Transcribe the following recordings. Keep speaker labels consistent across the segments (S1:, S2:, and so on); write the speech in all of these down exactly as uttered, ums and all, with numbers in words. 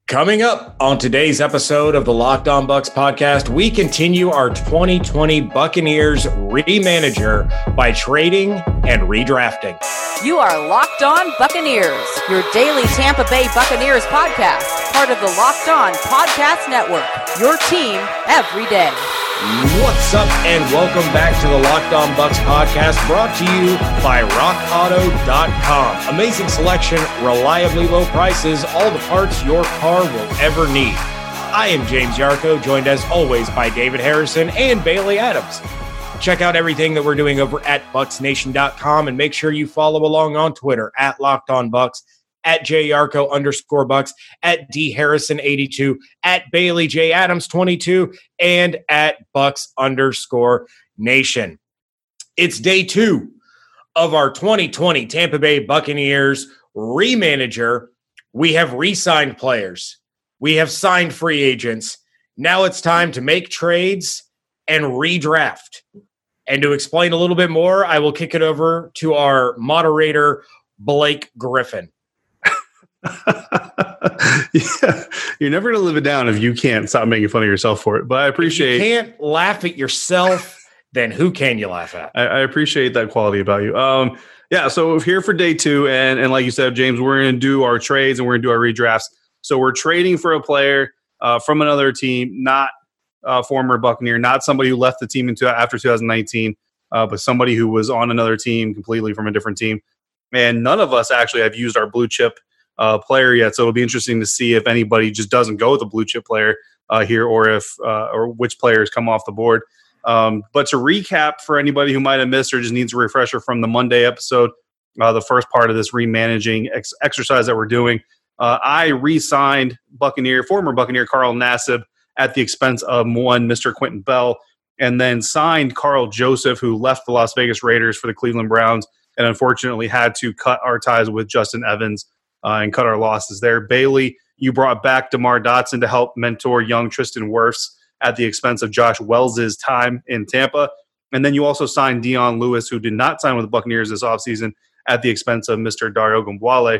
S1: Coming up on today's episode of the Locked On Bucs podcast, we continue our twenty twenty Buccaneers remanager by trading and redrafting.
S2: You are Locked On Buccaneers, your daily Tampa Bay Buccaneers podcast, part of the Locked On Podcast Network, your team every day.
S1: What's up, and welcome back to the Locked On Bucs podcast, brought to you by rock auto dot com. Amazing selection, reliably low prices, all the parts your car will ever need. I am James Yarko, joined as always by David Harrison and Bailey Adams. Check out everything that we're doing over at bucs nation dot com, and make sure you follow along on Twitter at Locked On Bucs, at JYarko underscore Bucks, at D Harrison eighty-two, at Bailey J Adams twenty-two, and at Bucks underscore Nation. It's day two of our twenty twenty Tampa Bay Buccaneers remanager. We have re-signed players. We have signed free agents. Now it's time to make trades and redraft. And to explain a little bit more, I will kick it over to our moderator, Blake Griffin.
S3: Yeah, you're never going to live it down if you can't stop making fun of yourself for it. But I appreciate.
S1: If you can't laugh at yourself, then who can you laugh at?
S3: I, I appreciate that quality about you. Um, yeah, so here for day two, and and like you said, James, we're going to do our trades and we're going to do our redrafts. So we're trading for a player uh, from another team, not a former Buccaneer, not somebody who left the team into after two thousand nineteen, uh, but somebody who was on another team completely from a different team. And none of us actually have used our blue chip Uh, player yet, so it'll be interesting to see if anybody just doesn't go with a blue chip player uh, here, or if uh, or which players come off the board. Um, but to recap for anybody who might have missed or just needs a refresher from the Monday episode, uh, the first part of this remanaging ex- exercise that we're doing, uh, I re-signed Buccaneer, former Buccaneer Carl Nassib at the expense of one Mister Quentin Bell, and then signed Carl Joseph, who left the Las Vegas Raiders for the Cleveland Browns, and unfortunately had to cut our ties with Justin Evans Uh, and cut our losses there. Bailey, you brought back DeMar Dotson to help mentor young Tristan Wirfs at the expense of Josh Wells' time in Tampa. And then you also signed Dion Lewis, who did not sign with the Buccaneers this offseason, at the expense of Mister Dario Ogunbowale.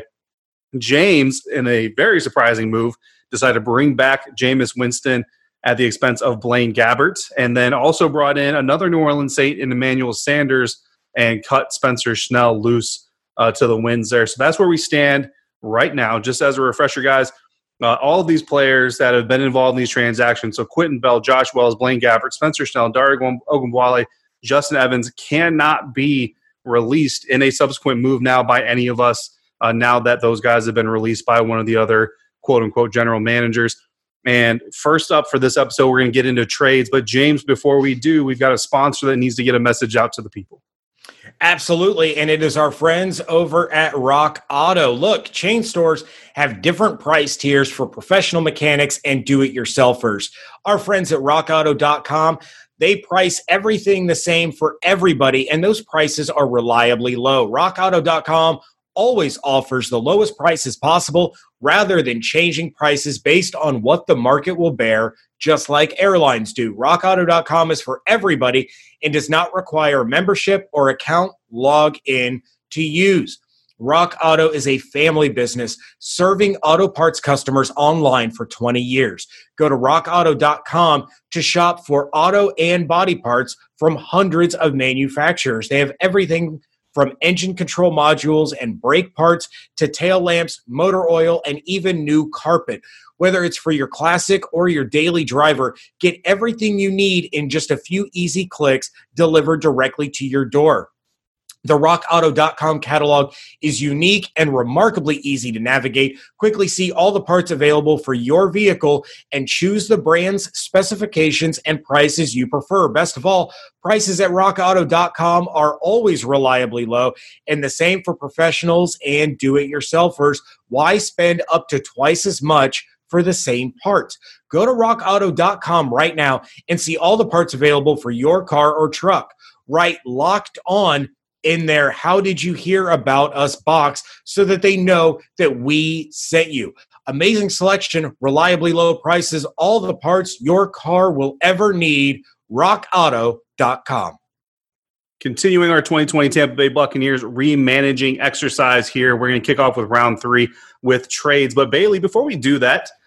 S3: James, in a very surprising move, decided to bring back Jameis Winston at the expense of Blaine Gabbert, and then also brought in another New Orleans Saint in Emmanuel Sanders and cut Spencer Schnell loose uh, to the winds there. So that's where we stand right now. Just as a refresher, guys, uh, all of these players that have been involved in these transactions, so Quentin Bell, Josh Wells, Blaine Gabbert, Spencer Schnell, Dario Ogunbowale, Justin Evans cannot be released in a subsequent move now by any of us, uh, now that those guys have been released by one of the other quote-unquote general managers. And first up for this episode, we're going to get into trades. But James, before we do, we've got a sponsor that needs to get a message out to the people.
S1: Absolutely, and it is our friends over at Rock Auto. Look, chain stores have different price tiers for professional mechanics and do-it-yourselfers. Our friends at rock auto dot com, they price everything the same for everybody, and those prices are reliably low. rock auto dot com always offers the lowest prices possible rather than changing prices based on what the market will bear, just like airlines do. rock auto dot com is for everybody and does not require membership or account log in to use. Rock Auto is a family business serving auto parts customers online for twenty years. Go to rock auto dot com to shop for auto and body parts from hundreds of manufacturers. They have everything from engine control modules and brake parts to tail lamps, motor oil, and even new carpet. Whether it's for your classic or your daily driver, get everything you need in just a few easy clicks delivered directly to your door. The rock auto dot com catalog is unique and remarkably easy to navigate. Quickly see all the parts available for your vehicle and choose the brand's specifications and prices you prefer. Best of all, prices at rock auto dot com are always reliably low, and the same for professionals and do-it-yourselfers. Why spend up to twice as much for the same parts? Go to rock auto dot com right now and see all the parts available for your car or truck. Write Locked On in their "How did you hear about us" box so that they know that we sent you. Amazing selection, reliably low prices, all the parts your car will ever need. rock auto dot com.
S3: Continuing our twenty twenty Tampa Bay Buccaneers remanaging exercise here, we're going to kick off with round three with trades. But Bailey, before we do that,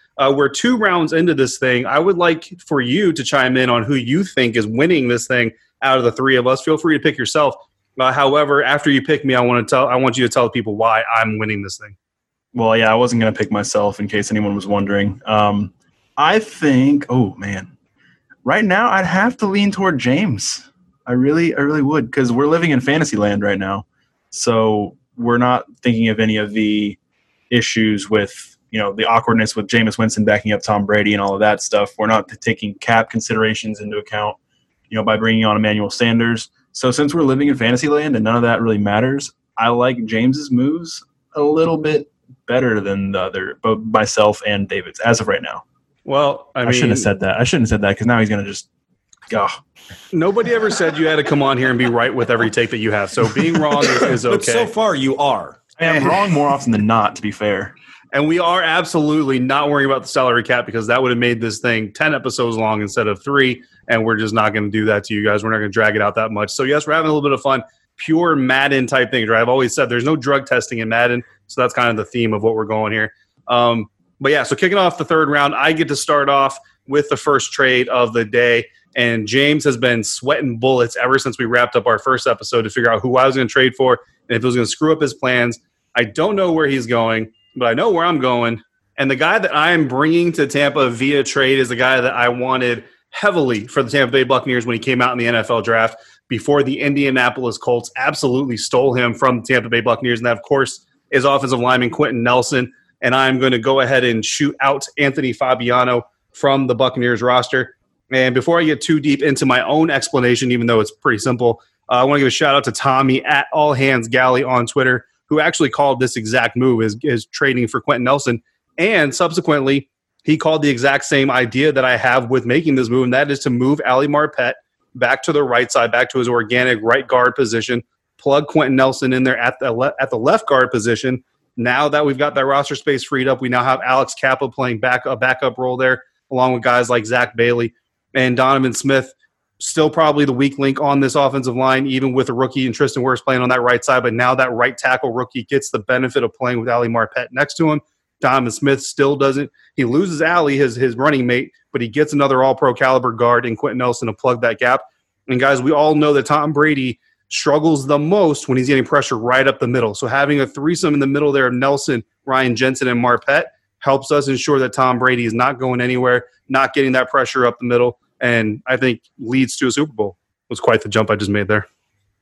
S3: Uh, we're two rounds into this thing. I would like for you to chime in on who you think is winning this thing out of the three of us. Feel free to pick yourself. Uh, however, after you pick me, I want to tell I want you to tell people why I'm winning this thing.
S4: Well, yeah, I wasn't going to pick myself in case anyone was wondering. Um, I think, oh man, right now I'd have to lean toward James. I really, I really would, because we're living in fantasy land right now. So we're not thinking of any of the issues with, you know, the awkwardness with Jameis Winston backing up Tom Brady and all of that stuff. We're not taking cap considerations into account, you know, by bringing on Emmanuel Sanders. So since we're living in fantasy land and none of that really matters, I like James's moves a little bit better than the other, both myself and David's as of right now.
S3: Well, I, mean,
S4: I shouldn't have said that. I shouldn't have said that because now he's going to just go.
S3: Nobody ever said you had to come on here and be right with every take that you have. So being wrong is, is okay.
S1: But so far you are.
S4: I'm wrong more often than not, to be fair.
S3: And we are absolutely not worrying about the salary cap because that would have made this thing ten episodes long instead of three. And we're just not going to do that to you guys. We're not going to drag it out that much. So, yes, we're having a little bit of fun. Pure Madden type things, right? I've always said there's no drug testing in Madden. So that's kind of the theme of what we're going here. Um, but, yeah, so kicking off the third round, I get to start off with the first trade of the day. And James has been sweating bullets ever since we wrapped up our first episode to figure out who I was going to trade for and if it was going to screw up his plans. I don't know where he's going, but I know where I'm going. And the guy that I am bringing to Tampa via trade is the guy that I wanted heavily for the Tampa Bay Buccaneers when he came out in the N F L draft before the Indianapolis Colts absolutely stole him from the Tampa Bay Buccaneers. And that, of course, is offensive lineman Quentin Nelson. And I'm going to go ahead and shoot out Anthony Fabiano from the Buccaneers roster. And before I get too deep into my own explanation, even though it's pretty simple, uh, I want to give a shout out to Tommy at All Hands Galley on Twitter, who actually called this exact move is, is trading for Quentin Nelson. And subsequently, he called the exact same idea that I have with making this move, and that is to move Ali Marpet back to the right side, back to his organic right guard position, plug Quentin Nelson in there at the, le- at the left guard position. Now that we've got that roster space freed up, we now have Alex Kappa playing back a backup role there, along with guys like Zach Bailey and Donovan Smith. Still probably the weak link on this offensive line, even with a rookie and Tristan Wirfs playing on that right side. But now that right tackle rookie gets the benefit of playing with Ali Marpet next to him. Donovan Smith still doesn't. He loses Ali, his, his running mate, but he gets another all-pro caliber guard in Quentin Nelson to plug that gap. And, guys, we all know that Tom Brady struggles the most when he's getting pressure right up the middle. So having a threesome in the middle there of Nelson, Ryan Jensen, and Marpet helps us ensure that Tom Brady is not going anywhere, not getting that pressure up the middle, and I think leads to a Super Bowl. It was quite the jump I just made there.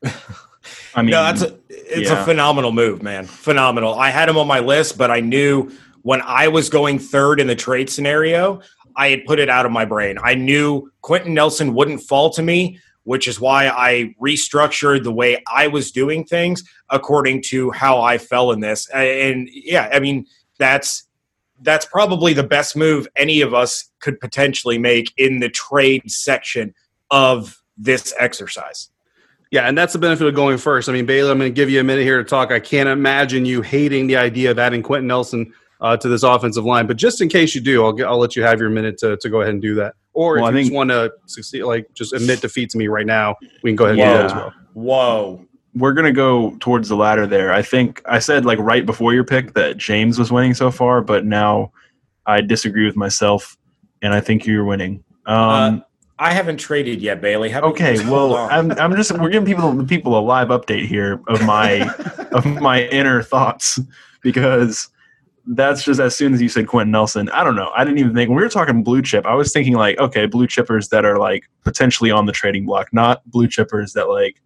S1: I mean, no, that's a, it's yeah. a phenomenal move, man. Phenomenal. I had him on my list, but I knew when I was going third in the trade scenario, I had put it out of my brain. I knew Quentin Nelson wouldn't fall to me, which is why I restructured the way I was doing things according to how I fell in this. And yeah, I mean, that's that's probably the best move any of us could potentially make in the trade section of this exercise.
S3: Yeah, and that's the benefit of going first. I mean, Bailey, I'm going to give you a minute here to talk. I can't imagine you hating the idea of adding Quentin Nelson uh, to this offensive line. But just in case you do, I'll get, I'll let you have your minute to, to go ahead and do that. Or well, if I you think, just want to succeed, like just admit defeat to me right now, we can go ahead and
S1: whoa,
S3: do that as well.
S1: Whoa.
S4: We're going to go towards the latter there. I think I said like right before your pick that James was winning so far, but now I disagree with myself, and I think you're winning. Um,
S1: uh, I haven't traded yet, Bailey. How
S4: okay, well, I'm I'm just we're giving people the people a live update here of my of my inner thoughts, because that's just as soon as you said Quentin Nelson. I don't know. I didn't even think when we were talking blue chip. I was thinking like, okay, blue chippers that are like potentially on the trading block, not blue chippers that like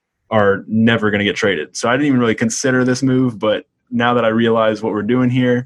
S4: are never going to get traded. So I didn't even really consider this move, but now that I realize what we're doing here,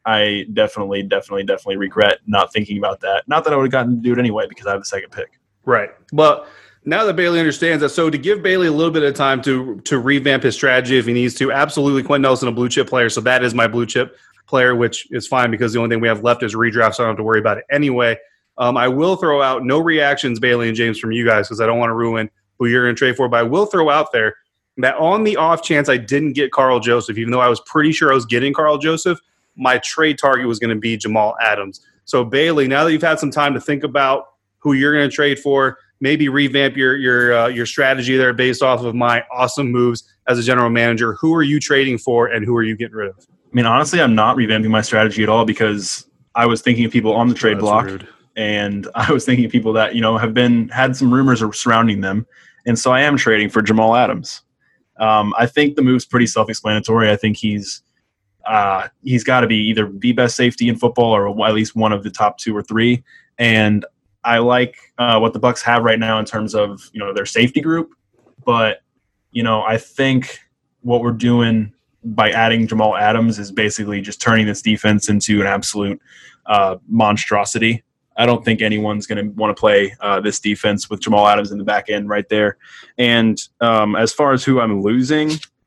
S4: I definitely, definitely, definitely regret not thinking about that. Not that I would have gotten to do it anyway because I have the second pick.
S3: Right. But now that Bailey understands that, so to give Bailey a little bit of time to to revamp his strategy if he needs to, absolutely Quentin Nelson, a blue chip player. So that is my blue chip player, which is fine because the only thing we have left is redraft, so I don't have to worry about it anyway. Um, I will throw out no reactions, Bailey and James, from you guys because I don't want to ruin who you're going to trade for. But I will throw out there that on the off chance I didn't get Carl Joseph, even though I was pretty sure I was getting Carl Joseph, my trade target was going to be Jamal Adams. So, Bailey, now that you've had some time to think about who you're going to trade for, maybe revamp your your uh, your strategy there based off of my awesome moves as a general manager. Who are you trading for, and who are you getting rid of?
S4: I mean, honestly, I'm not revamping my strategy at all because I was thinking of people on the trade
S3: That's
S4: block,
S3: rude.
S4: and I was thinking of people that, you know, have been had some rumors surrounding them. And so I am trading for Jamal Adams. Um, I think the move's pretty self-explanatory. I think he's uh, he's got to be either the best safety in football or at least one of the top two or three. And I like uh, what the Bucs have right now in terms of, you know, their safety group. But, you know, I think what we're doing by adding Jamal Adams is basically just turning this defense into an absolute uh, monstrosity. I don't think anyone's going to want to play uh, this defense with Jamal Adams in the back end right there. And um, as far as who I'm losing,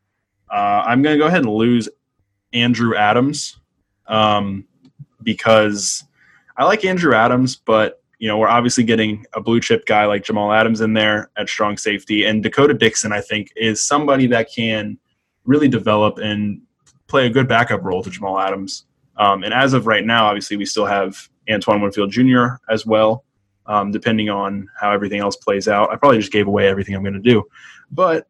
S4: uh, I'm going to go ahead and lose Andrew Adams um, because I like Andrew Adams, but you know, we're obviously getting a blue chip guy like Jamal Adams in there at strong safety. And Dakota Dixon, I think, is somebody that can really develop and play a good backup role to Jamal Adams. Um, and as of right now, obviously, we still have Antoine Winfield Junior as well, um, depending on how everything else plays out. I probably just gave away everything I'm going to do. But,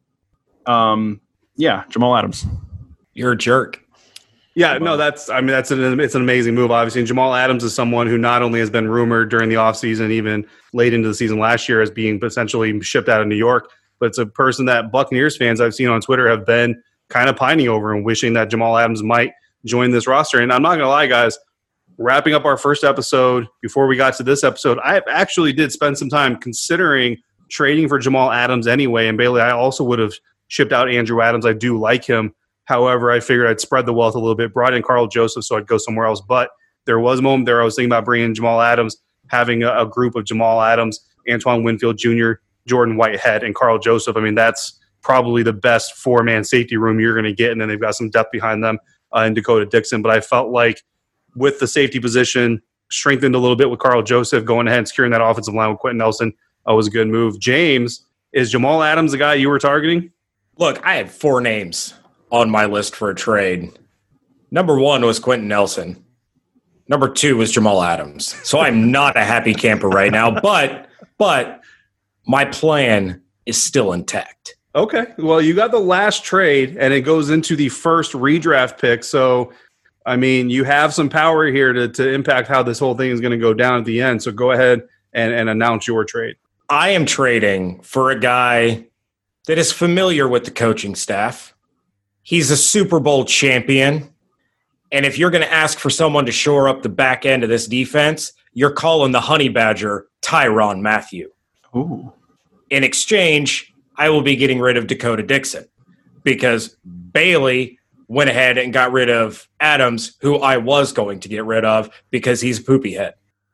S4: um, yeah, Jamal Adams.
S1: You're a jerk.
S3: Yeah, no, that's I mean that's an it's an amazing move. Obviously, and Jamal Adams is someone who not only has been rumored during the offseason, even late into the season last year, as being potentially shipped out of New York, but it's a person that Buccaneers fans I've seen on Twitter have been kind of pining over and wishing that Jamal Adams might join this roster. And I'm not gonna lie, guys, wrapping up our first episode before we got to this episode, I actually did spend some time considering trading for Jamal Adams anyway. And Bailey, I also would have shipped out Andrew Adams. I do like him. However, I figured I'd spread the wealth a little bit, brought in Carl Joseph, so I'd go somewhere else. But there was a moment there I was thinking about bringing in Jamal Adams, having a, a group of Jamal Adams, Antoine Winfield Junior, Jordan Whitehead, and Carl Joseph. I mean, that's probably the best four-man safety room you're going to get, and then they've got some depth behind them uh, in Dakota Dixon. But I felt like with the safety position, strengthened a little bit with Carl Joseph, going ahead and securing that offensive line with Quentin Nelson uh, was a good move. James, is Jamal Adams the guy you were targeting?
S1: Look, I had four names on my list for a trade. Number one was Quentin Nelson. Number two was Jamal Adams. So I'm not a happy camper right now, but but my plan is still intact.
S3: Okay. Well, you got the last trade, and it goes into the first redraft pick. So, I mean, you have some power here to, to impact how this whole thing is going to go down at the end. So go ahead and, and announce your trade.
S1: I am trading for a guy that is familiar with the coaching staff. He's a Super Bowl champion. And if you're going to ask for someone to shore up the back end of this defense, you're calling the Honey Badger Tyrann Mathieu.
S4: Ooh.
S1: In exchange, I will be getting rid of Dakota Dixon because Bailey went ahead and got rid of Adams, who I was going to get rid of because he's a poopy head.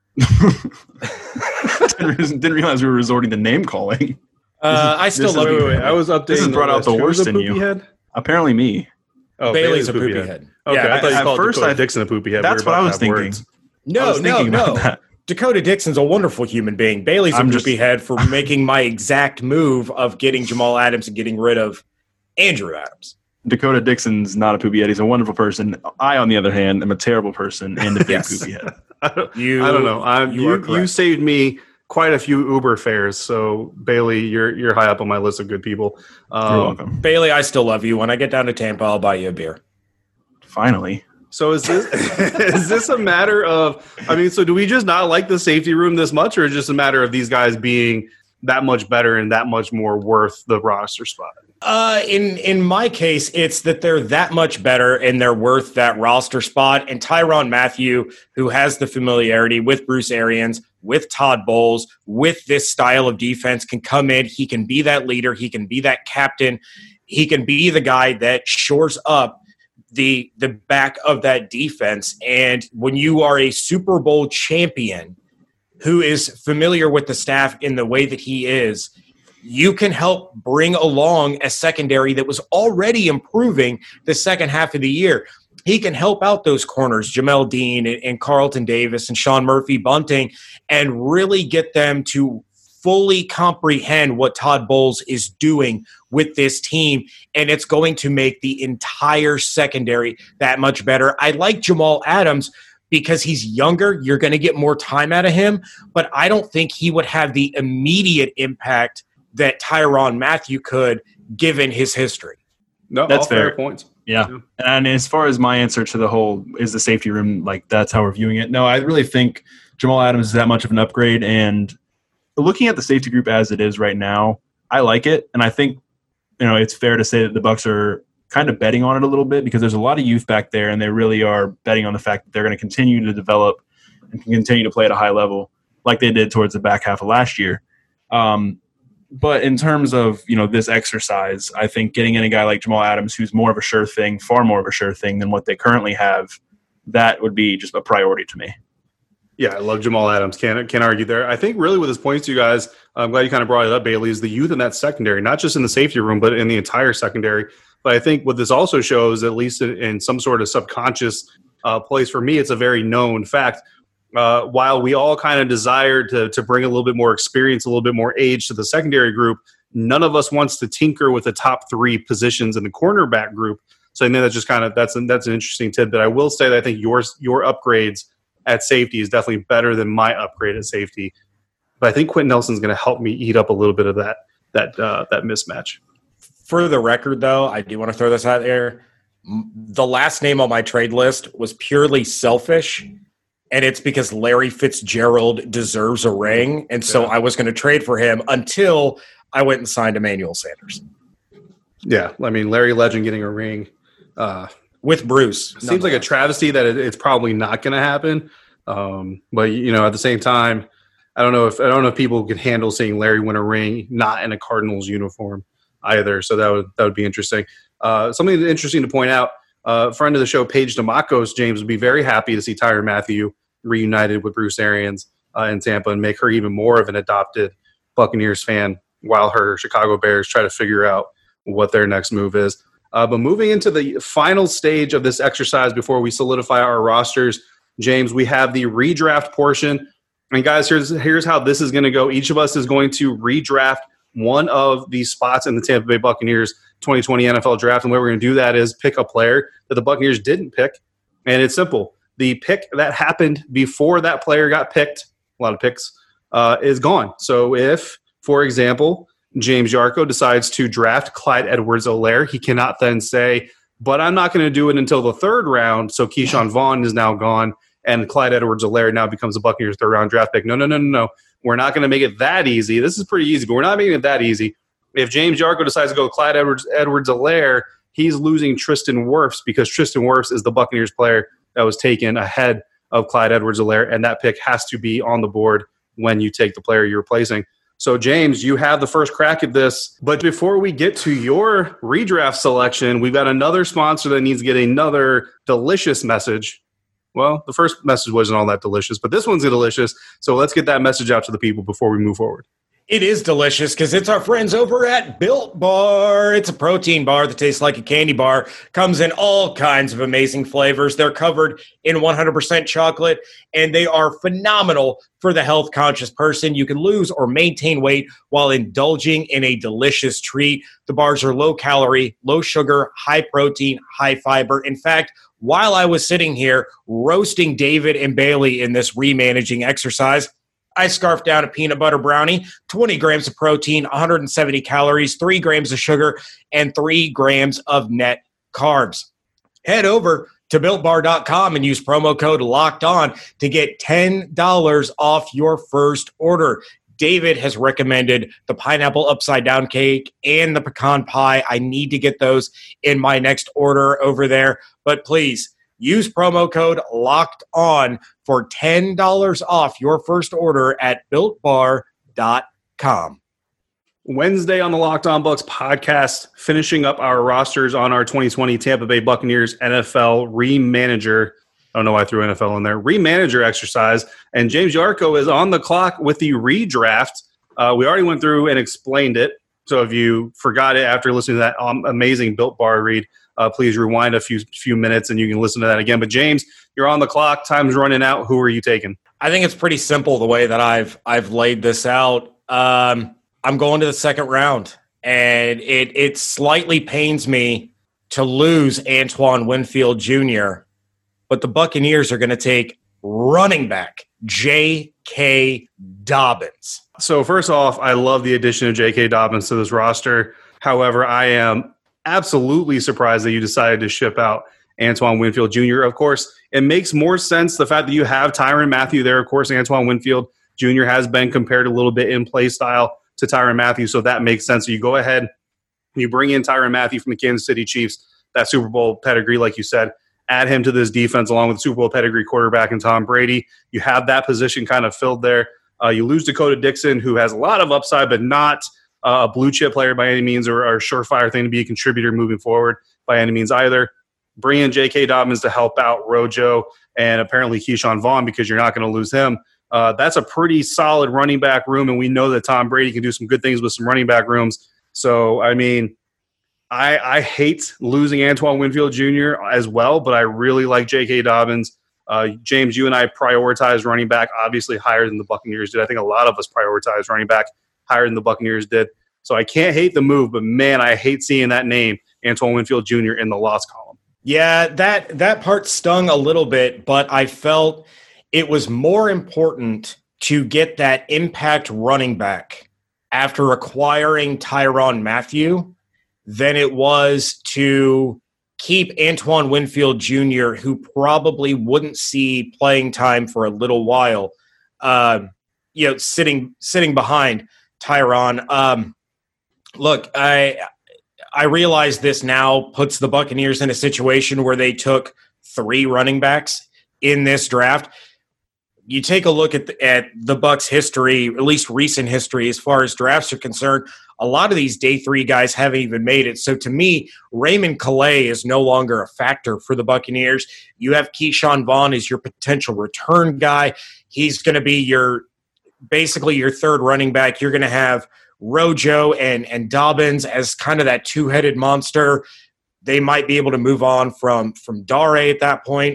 S4: didn't, didn't realize we were resorting to name calling.
S1: Uh, I still love
S3: wait,
S1: you.
S3: wait, wait. I was updating.
S4: This has brought out the
S3: Who's
S4: worst
S3: a
S4: in
S3: poopy
S4: you.
S3: Head?
S4: Apparently me.
S3: Oh,
S1: Bailey's a poopy head. head.
S3: Okay,
S1: Yeah,
S3: I thought you
S4: at
S3: called
S4: first
S3: Dakota
S4: I-
S3: Dixon a poopy head.
S4: That's
S3: We were
S4: what I
S3: about
S4: was
S3: to have
S4: thinking.
S3: words.
S4: I
S1: No,
S4: was
S1: no,
S4: thinking
S1: no.
S4: about that.
S1: Dakota Dixon's a wonderful human being. Bailey's a
S4: I'm
S1: poopy
S4: just-
S1: head for making my exact move of getting Jamal Adams and getting rid of Andrew Adams.
S4: Dakota Dixon's not a poopy head. He's a wonderful person. I, on the other hand, am a terrible person and a big
S1: Yes.
S4: poopy head.
S3: I don't,
S1: You,
S3: I don't know. I'm,
S1: you
S3: you
S1: are
S3: you,
S1: correct.
S3: saved me quite a few Uber fares. So Bailey, you're you're high up on my list of good people. Um,
S4: You're welcome.
S1: Bailey, I still love you. When I get down to Tampa, I'll buy you a beer.
S4: Finally.
S3: So is this is this a matter of? I mean, so do we just not like the safety room this much, or is it just a matter of these guys being that much better and that much more worth the roster spot?
S1: Uh, in in my case, it's that they're that much better and they're worth that roster spot. And Tyrann Mathieu, who has the familiarity with Bruce Arians, with Todd Bowles, with this style of defense, can come in. He can be that leader. He can be that captain. He can be the guy that shores up the the back of that defense. And when you are a Super Bowl champion who is familiar with the staff in the way that he is, you can help bring along a secondary that was already improving the second half of the year. He can help out those corners, Jamel Dean and, and Carlton Davis and Sean Murphy Bunting, and really get them to fully comprehend what Todd Bowles is doing with this team. And it's going to make the entire secondary that much better. I like Jamal Adams because he's younger. You're going to get more time out of him, but I don't think he would have the immediate impact that Tyrann Mathieu could, given his history.
S3: No,
S4: That's
S3: all fair
S4: fair.
S3: points.
S4: Yeah. And as far as my answer to the whole, is the safety room, like that's how we're viewing it? No, I really think Jamal Adams is that much of an upgrade. And looking at the safety group as it is right now, I like it. And I think, you know, it's fair to say that the Bucs are kind of betting on it a little bit because there's a lot of youth back there and they really are betting on the fact that they're going to continue to develop and can continue to play at a high level like they did towards the back half of last year. Um, But in terms of, you know, this exercise, I think getting in a guy like Jamal Adams, who's more of a sure thing, far more of a sure thing than what they currently have, that would be just a priority to me.
S3: Yeah, I love Jamal Adams. Can't, can't argue there. I think really with his points to you guys, I'm glad you kind of brought it up, Bailey, is the youth in that secondary, not just in the safety room, but in the entire secondary. But I think what this also shows, at least in, in some sort of subconscious uh, place for me, it's a very known fact. Uh, while we all kind of desire to to bring a little bit more experience, a little bit more age to the secondary group, none of us wants to tinker with the top three positions in the cornerback group. So I think that's just kind of that's an, that's an interesting tidbit. I will say that I think yours your upgrades at safety is definitely better than my upgrade at safety. But I think Quentin Nelson's going to help me eat up a little bit of that that uh, that mismatch.
S1: For the record, though, I do want to throw this out there. The last name on my trade list was purely selfish. And it's because Larry Fitzgerald deserves a ring. And so yeah. I was going to trade for him until I went and signed Emmanuel Sanders.
S3: Yeah. I mean, Larry Legend getting a ring. Uh,
S1: With Bruce.
S3: Seems like a travesty that it, it's probably not going to happen. Um, but, you know, at the same time, I don't know if I don't know if people could handle seeing Larry win a ring not in a Cardinals uniform either. So that would that would be interesting. Uh, something interesting to point out, uh, a friend of the show, Paige DeMacos, James, would be very happy to see Tyrann Mathieu reunited with Bruce Arians uh, in Tampa and make her even more of an adopted Buccaneers fan while her Chicago Bears try to figure out what their next move is. Uh, but moving into the final stage of this exercise before we solidify our rosters, James, we have the redraft portion. And guys, here's here's how this is going to go. Each of us is going to redraft one of these spots in the Tampa Bay Buccaneers twenty twenty N F L draft. And the way we're going to do that is pick a player that the Buccaneers didn't pick. And it's simple. The pick that happened before that player got picked, a lot of picks, uh, is gone. So if, for example, James Yarko decides to draft Clyde Edwards-Helaire, he cannot then say, but I'm not going to do it until the third round, so Keyshawn Vaughn is now gone, and Clyde Edwards-Helaire now becomes a Buccaneers third-round draft pick. No, no, no, no, no. We're not going to make it that easy. This is pretty easy, but we're not making it that easy. If James Yarko decides to go Clyde Edwards, Edwards-Helaire, he's losing Tristan Wirfs because Tristan Wirfs is the Buccaneers player that was taken ahead of Clyde Edwards-Helaire, and that pick has to be on the board when you take the player you're replacing. So, James, you have the first crack at this. But before we get to your redraft selection, we've got another sponsor that needs to get another delicious message. Well, the first message wasn't all that delicious, but this one's delicious. So let's get that message out to the people before we move forward.
S1: It is delicious because it's our friends over at Built Bar. It's a protein bar that tastes like a candy bar. Comes in all kinds of amazing flavors. They're covered in one hundred percent chocolate, and they are phenomenal for the health-conscious person. You can lose or maintain weight while indulging in a delicious treat. The bars are low-calorie, low-sugar, high-protein, high-fiber. In fact, while I was sitting here roasting David and Bailey in this remanaging exercise, I scarfed down a peanut butter brownie, twenty grams of protein, one hundred seventy calories, three grams of sugar, and three grams of net carbs. Head over to built bar dot com and use promo code LOCKED ON to get ten dollars off your first order. David has recommended the pineapple upside down cake and the pecan pie. I need to get those in my next order over there. But please, use promo code LOCKED ON for ten dollars off your first order at built bar dot com.
S3: Wednesday on the Locked On Bucs podcast, finishing up our rosters on our twenty twenty Tampa Bay Buccaneers N F L remanager. I don't know why I threw N F L in there. Remanager exercise. And James Yarko is on the clock with the redraft. Uh, we already went through and explained it. So if you forgot it after listening to that um, amazing Built Bar read, Uh, please rewind a few few minutes and you can listen to that again. But James, you're on the clock. Time's running out. Who are you taking?
S1: I think it's pretty simple the way that I've I've laid this out. Um, I'm going to the second round, and it it slightly pains me to lose Antoine Winfield Junior, but the Buccaneers are going to take running back J K. Dobbins.
S3: So first off, I love the addition of J K. Dobbins to this roster. However, I am absolutely surprised that you decided to ship out Antoine Winfield Junior Of course, it makes more sense the fact that you have Tyrann Mathieu there. Of course, Antoine Winfield Junior has been compared a little bit in play style to Tyrann Mathieu, so that makes sense. So you go ahead, you bring in Tyrann Mathieu from the Kansas City Chiefs, that Super Bowl pedigree, like you said, add him to this defense along with Super Bowl pedigree quarterback and Tom Brady. You have that position kind of filled there. Uh, you lose Dakota Dixon, who has a lot of upside, but not uh, a blue chip player by any means, or, or a surefire thing to be a contributor moving forward by any means either. Bring in J K. Dobbins to help out Rojo and apparently Keyshawn Vaughn, because you're not going to lose him. Uh, that's a pretty solid running back room, and we know that Tom Brady can do some good things with some running back rooms. So, I mean, I, I hate losing Antoine Winfield Junior as well, but I really like J K. Dobbins. Uh, James, you and I prioritize running back obviously higher than the Buccaneers did. I think a lot of us prioritize running back higher than the Buccaneers did. So I can't hate the move, but, man, I hate seeing that name, Antoine Winfield Junior, in the loss column.
S1: Yeah, that that part stung a little bit, but I felt it was more important to get that impact running back after acquiring Tyrann Mathieu than it was to keep Antoine Winfield Junior, who probably wouldn't see playing time for a little while, uh, you know, sitting sitting behind Tyrann. Um, look, I I realize this now puts the Buccaneers in a situation where they took three running backs in this draft. You take a look at the, at the Bucs' history, at least recent history, as far as drafts are concerned, a lot of these day three guys haven't even made it. So to me, Raymond Calais is no longer a factor for the Buccaneers. You have Keyshawn Vaughn as your potential return guy. He's going to be your basically your third running back. You're going to have Rojo and, and Dobbins as kind of that two-headed monster. They might be able to move on from, from Dare at that point.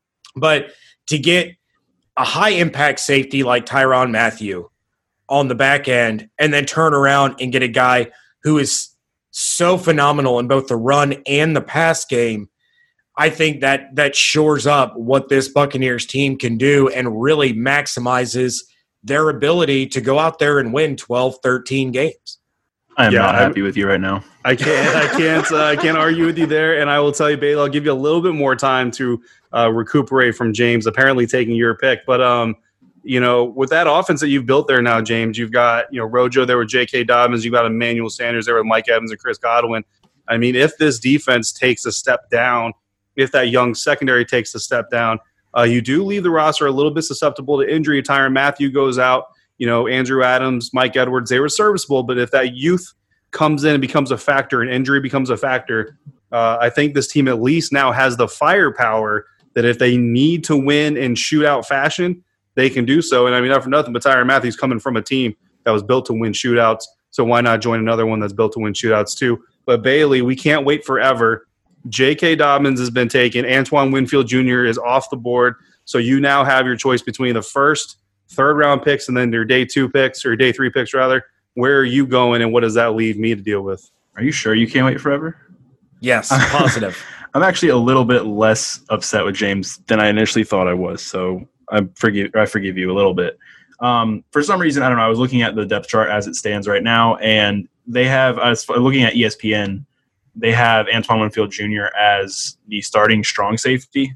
S1: But to get a high-impact safety like Tyrann Mathieu on the back end and then turn around and get a guy who is so phenomenal in both the run and the pass game, I think that that shores up what this Buccaneers team can do and really maximizes their ability to go out there and win twelve, thirteen games.
S4: I am
S3: yeah,
S4: not happy
S3: I'm,
S4: with you right now.
S3: I can't, I can't, uh, I can't argue with you there. And I will tell you, Bailey, I'll give you a little bit more time to uh, recuperate from James apparently taking your pick. But um, you know, with that offense that you've built there now, James, you've got you know Rojo there with J K. Dobbins, you've got Emmanuel Sanders there with Mike Evans and Chris Godwin. I mean, if this defense takes a step down, if that young secondary takes a step down, uh, you do leave the roster a little bit susceptible to injury. Tyrann Mathieu goes out. You know, Andrew Adams, Mike Edwards, they were serviceable, but if that youth comes in and becomes a factor and injury becomes a factor, uh, I think this team at least now has the firepower that if they need to win in shootout fashion, they can do so. And I mean, not for nothing, but Tyrann Mathieu's coming from a team that was built to win shootouts, so why not join another one that's built to win shootouts too? But Bailey, we can't wait forever. J K. Dobbins has been taken. Antoine Winfield Junior is off the board, so you now have your choice between the first, third-round picks and then your day two picks, or day three picks, rather. Where are you going, and what does that leave me to deal with?
S4: Are you sure you can't wait forever?
S1: Yes, positive.
S4: I'm actually a little bit less upset with James than I initially thought I was, so I forgive I forgive you a little bit. Um, for some reason, I don't know, I was looking at the depth chart as it stands right now, and they have, I was looking at E S P N, they have Antoine Winfield Junior as the starting strong safety,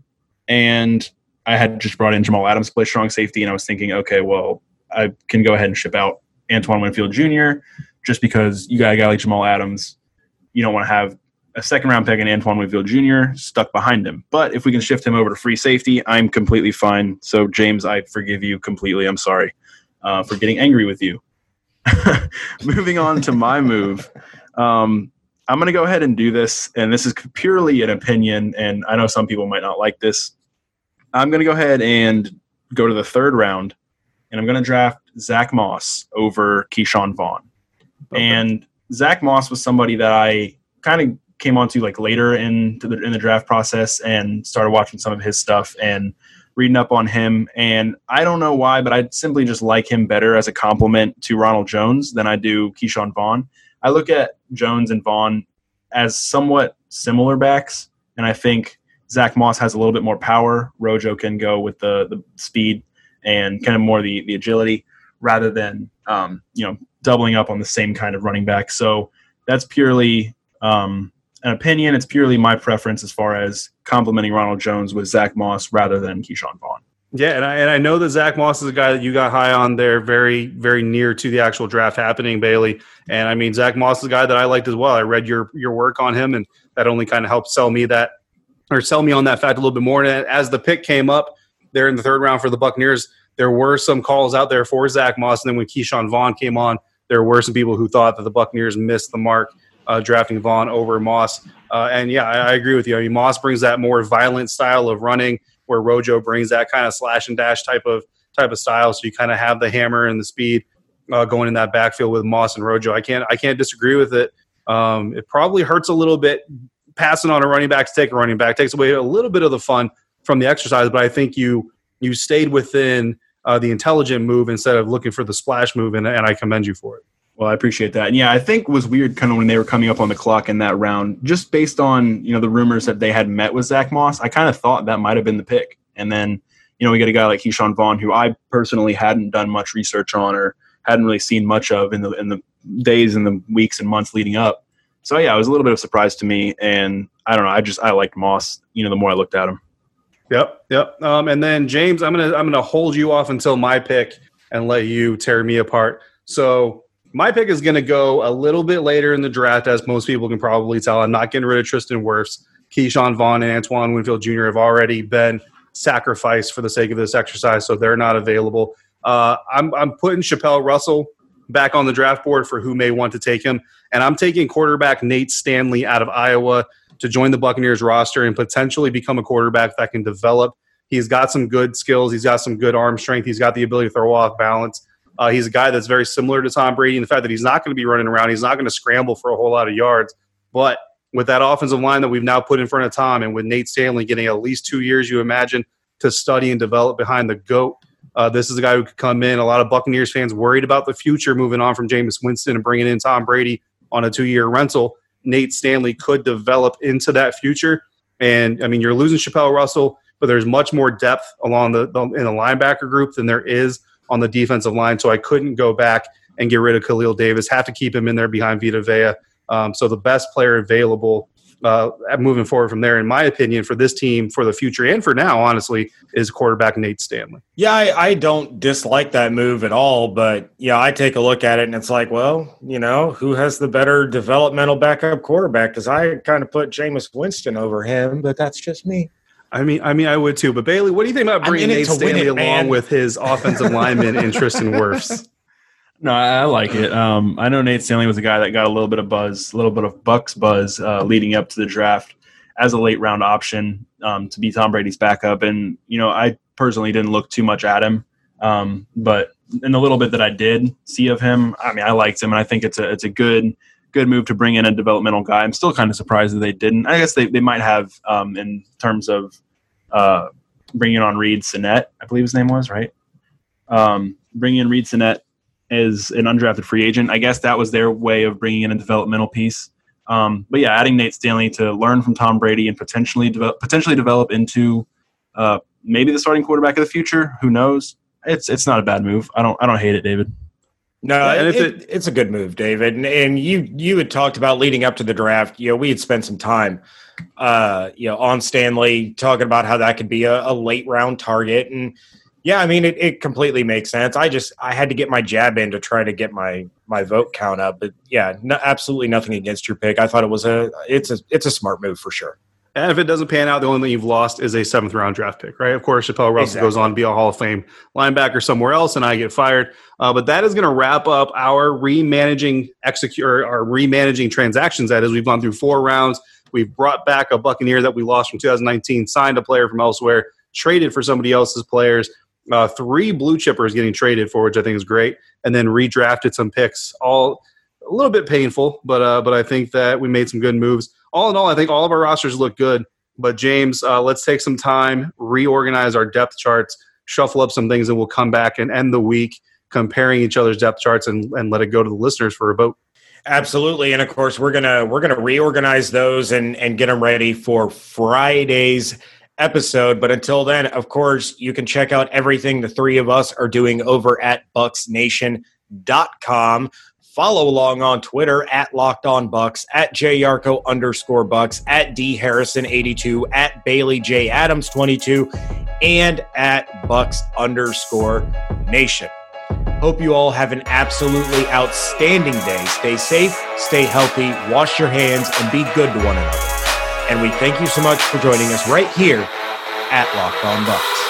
S4: and I had just brought in Jamal Adams to play strong safety, and I was thinking, okay, well, I can go ahead and ship out Antoine Winfield Junior just because you got a guy like Jamal Adams. You don't want to have a second-round pick and Antoine Winfield Junior stuck behind him. But if we can shift him over to free safety, I'm completely fine. So, James, I forgive you completely. I'm sorry uh, for getting angry with you. Moving on to my move, um, I'm going to go ahead and do this, and this is purely an opinion, and I know some people might not like this. I'm going to go ahead and go to the third round, and I'm going to draft Zach Moss over Keyshawn Vaughn. Okay. And Zach Moss was somebody that I kind of came onto like later in the in the draft process and started watching some of his stuff and reading up on him. And I don't know why, but I simply just like him better as a complement to Ronald Jones than I do Keyshawn Vaughn. I look at Jones and Vaughn as somewhat similar backs, and I think Zach Moss has a little bit more power. Rojo can go with the, the speed and kind of more the, the agility rather than, um, you know, doubling up on the same kind of running back. So that's purely um, an opinion. It's purely my preference as far as complimenting Ronald Jones with Zach Moss rather than Keyshawn Vaughn.
S3: Yeah, and I, and I know that Zach Moss is a guy that you got high on there, very, very near to the actual draft happening, Bailey. And, I mean, Zach Moss is a guy that I liked as well. I read your your work on him, and that only kind of helped sell me that or sell me on that fact a little bit more. And as the pick came up there in the third round for the Buccaneers, there were some calls out there for Zach Moss. And then when Keyshawn Vaughn came on, there were some people who thought that the Buccaneers missed the mark uh, drafting Vaughn over Moss. Uh, and, yeah, I, I agree with you. I mean, Moss brings that more violent style of running, where Rojo brings that kind of slash and dash type of type of style. So you kind of have the hammer and the speed uh, going in that backfield with Moss and Rojo. I can't I can't disagree with it. Um, it probably hurts a little bit passing on a running back to take a running back. Takes away a little bit of the fun from the exercise, but I think you you stayed within uh, the intelligent move instead of looking for the splash move, and, and I commend you for it.
S4: Well, I appreciate that. And yeah, I think it was weird kind of when they were coming up on the clock in that round, just based on, you know, the rumors that they had met with Zach Moss, I kind of thought that might have been the pick. And then, you know, we get a guy like Keyshawn Vaughn, who I personally hadn't done much research on or hadn't really seen much of in the in the days and the weeks and months leading up. So yeah, it was a little bit of a surprise to me. And I don't know, I just I liked Moss, you know, the more I looked at him.
S3: Yep, yep. Um, and then James, I'm gonna I'm gonna hold you off until my pick and let you tear me apart. So my pick is going to go a little bit later in the draft, as most people can probably tell. I'm not getting rid of Tristan Wirfs. Keyshawn Vaughn and Antoine Winfield Junior have already been sacrificed for the sake of this exercise, so they're not available. Uh, I'm, I'm putting Chappelle Russell back on the draft board for who may want to take him, and I'm taking quarterback Nate Stanley out of Iowa to join the Buccaneers roster and potentially become a quarterback that can develop. He's got some good skills. He's got some good arm strength. He's got the ability to throw off balance. Uh, he's a guy that's very similar to Tom Brady in the fact that he's not going to be running around. He's not going to scramble for a whole lot of yards. But with that offensive line that we've now put in front of Tom, and with Nate Stanley getting at least two years, you imagine, to study and develop behind the GOAT, uh, this is a guy who could come in. A lot of Buccaneers fans worried about the future moving on from Jameis Winston and bringing in Tom Brady on a two-year rental. Nate Stanley could develop into that future. And, I mean, you're losing Chappelle Russell, but there's much more depth along the, the in the linebacker group than there is on the defensive line, so I couldn't go back and get rid of Khalil Davis. Have to keep him in there behind Vita Vea. Um, so the best player available uh, moving forward from there, in my opinion, for this team, for the future and for now, honestly, is quarterback Nate Stanley.
S1: Yeah, I, I don't dislike that move at all, but yeah, I take a look at it and it's like, well, you know, who has the better developmental backup quarterback? Because I kind of put Jameis Winston over him, but that's just me.
S3: I mean, I mean, I would too. But Bailey, what do you think about bringing Nate Stanley it, along man. with his offensive lineman and Tristan Wirfs?
S4: No, I like it. Um, I know Nate Stanley was a guy that got a little bit of buzz, a little bit of Bucs buzz uh, leading up to the draft as a late round option um, to be Tom Brady's backup. And, you know, I personally didn't look too much at him. Um, but in the little bit that I did see of him, I mean, I liked him. And I think it's a it's a good good move to bring in a developmental guy. I'm still kind of surprised that they didn't. I guess they, they might have um, in terms of uh, bringing on Reed Sinnett, I believe his name was, right? Um, bringing in Reed Sinnett as an undrafted free agent. I guess that was their way of bringing in a developmental piece. Um, but yeah, adding Nate Stanley to learn from Tom Brady and potentially develop, potentially develop into uh, maybe the starting quarterback of the future. Who knows? It's it's not a bad move. I don't I don't hate it, David.
S1: No, and it, it, it's a good move, David. And, and you you had talked about leading up to the draft. You know, we had spent some time, uh, you know, on Stanley talking about how that could be a, a late round target. And yeah, I mean, it, it completely makes sense. I just I had to get my jab in to try to get my my vote count up. But yeah, no, absolutely nothing against your pick. I thought it was a it's a it's a smart move for sure.
S3: And if it doesn't pan out, the only thing you've lost is a seventh round draft pick, right? Of course, Chappelle Russell exactly. goes on to be a Hall of Fame linebacker somewhere else, and I get fired. Uh, but that is going to wrap up our remanaging execute or our remanaging transactions. That is, we've gone through four rounds. We've brought back a Buccaneer that we lost from two thousand nineteen, signed a player from elsewhere, traded for somebody else's players. Uh, three blue chippers getting traded for, which I think is great, and then redrafted some picks. All a little bit painful, but uh, but I think that we made some good moves. All in all, I think all of our rosters look good. But, James, uh, let's take some time, reorganize our depth charts, shuffle up some things, and we'll come back and end the week comparing each other's depth charts and, and let it go to the listeners for a vote.
S1: Absolutely. And, of course, we're going to we're gonna reorganize those and, and get them ready for Friday's episode. But until then, of course, you can check out everything the three of us are doing over at bucs nation dot com. Follow along on Twitter at Locked On Bucks, at Jyarko underscore Bucks, at D Harrison eighty-two, at Bailey J Adams twenty-two, and at Bucks underscore Nation. Hope you all have an absolutely outstanding day. Stay safe, stay healthy, wash your hands, and be good to one another. And we thank you so much for joining us right here at Locked On Bucks.